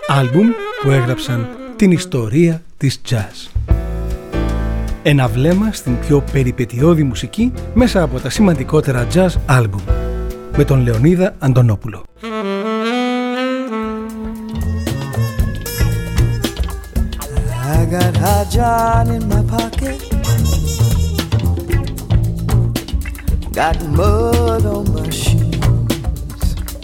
Άλμπουμ που έγραψαν την ιστορία της jazz. Ένα βλέμμα στην πιο περιπετειώδη μουσική μέσα από τα σημαντικότερα jazz άλμπουμ. Με τον Λεωνίδα Αντωνόπουλο. I got hot John in my pocket. Got mud on my shoes.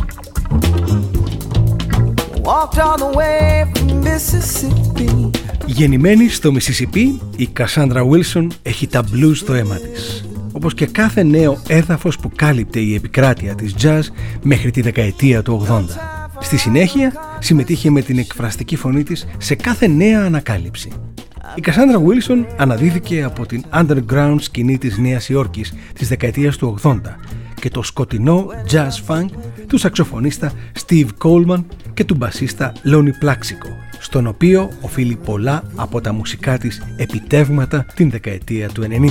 Walked all the way from Mississippi. Γεννημένη στο Μισισιπί, η Κασάνδρα Βίλσον έχει τα blues στο αίμα της. Όπως και κάθε νέο έδαφος που κάλυπτε η επικράτεια της jazz μέχρι τη δεκαετία του 80. Στη συνέχεια συμμετείχε με την εκφραστική φωνή της σε κάθε νέα ανακάλυψη. Η Κασάνδρα Βίλσον αναδύθηκε από την underground σκηνή της Νέας Υόρκης της δεκαετίας του 80 και το σκοτεινό jazz funk του σαξοφωνίστα Steve Coleman και του μπασίστα Lonnie Plaxico, στον οποίο οφείλει πολλά από τα μουσικά της επιτεύγματα την δεκαετία του 90.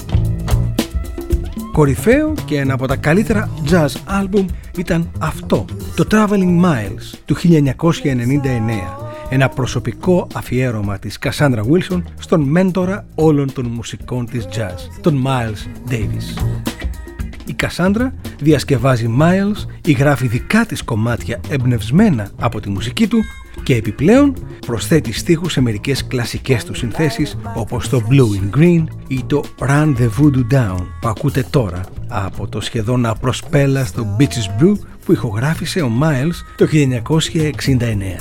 Κορυφαίο και ένα από τα καλύτερα jazz album ήταν αυτό, το Traveling Miles του 1999, ένα προσωπικό αφιέρωμα της Κασάνδρα Βίλσον στον μέντορα όλων των μουσικών της jazz, τον Miles Davis. Η Κασάνδρα διασκευάζει Miles ή γράφει δικά της κομμάτια εμπνευσμένα από τη μουσική του και επιπλέον προσθέτει στίχους σε μερικές κλασικές του συνθέσεις όπως το Blue in Green ή το Run the Voodoo Down που ακούτε τώρα από το σχεδόν απροσπέλαστο Bitches Brew που ηχογράφησε ο Miles το 1969.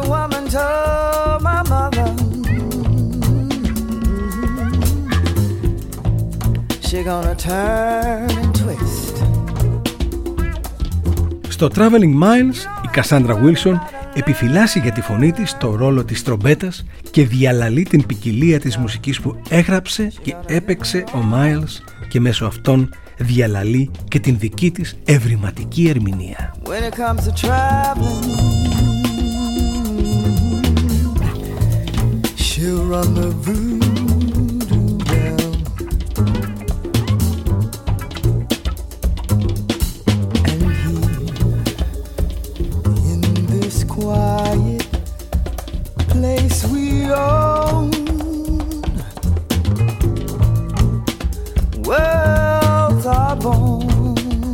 Στο Traveling Miles η Κασάνδρα Βίλσον επιφυλάσσει για τη φωνή της το ρόλο της τρομπέτας και διαλαλεί την ποικιλία της μουσικής που έγραψε και έπαιξε ο Miles και μέσω αυτών διαλαλεί και την δική της ευρηματική ερμηνεία. Quiet place we own, worlds are born.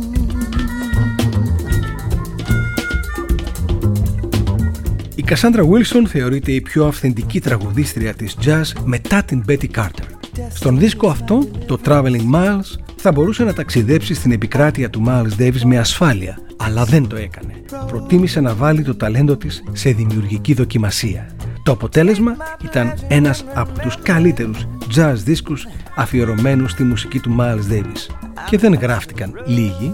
Η Κασάνδρα Βίλσον θεωρείται η πιο αυθεντική τραγουδίστρια της jazz μετά την Betty Carter. Στον δίσκο αυτό, το Traveling Miles, θα μπορούσε να ταξιδέψει στην επικράτεια του Miles Davis με ασφάλεια, αλλά δεν το έκανε. Προτίμησε να βάλει το ταλέντο της σε δημιουργική δοκιμασία. Το αποτέλεσμα ήταν ένας από τους καλύτερους jazz δίσκους αφιερωμένους στη μουσική του Miles Davis. Και δεν γράφτηκαν λίγοι.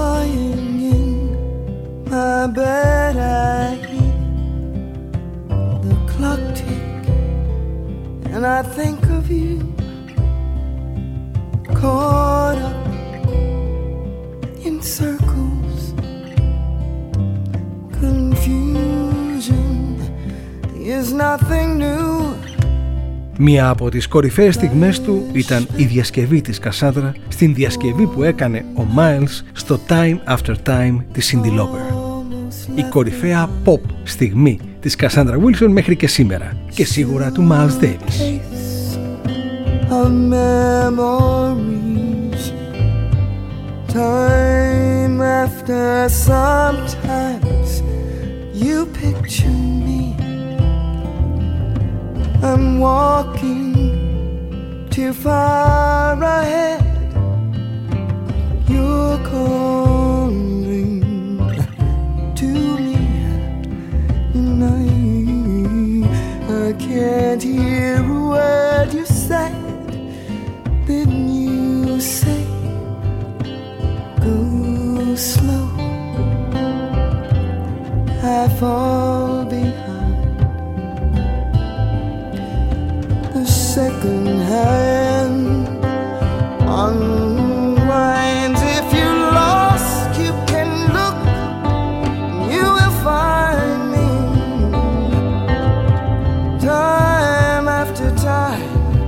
Caught up in circles, confusion is nothing new. Μία από τις κορυφαίες στιγμές του ήταν η διασκευή της Κασάνδρα στην διασκευή που έκανε ο Miles στο Time After Time της Cyndi Lauper. Η κορυφαία pop στιγμή της Κασάνδρα Βίλσον μέχρι και σήμερα και σίγουρα του Miles Davis. Of memories, time after sometimes you picture me. I'm walking too far ahead. You're calling to me, and I can't hear a word you say. Then you say, go slow. I fall behind. The second hand unwinds. If you're lost, you can look. You will find me. Time after time.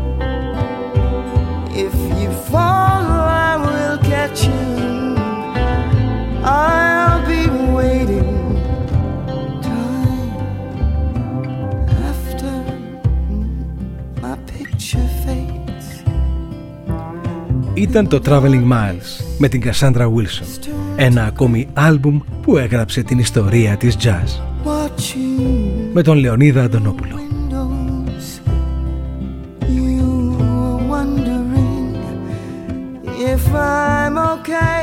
If you fall, I will catch you. I'll be waiting. Time Ήταν το Traveling Miles με την Cassandra Wilson, ένα ακόμη άλμπουμ που έγραψε την ιστορία της jazz, με τον Λεωνίδα Αντωνόπουλο. If I'm okay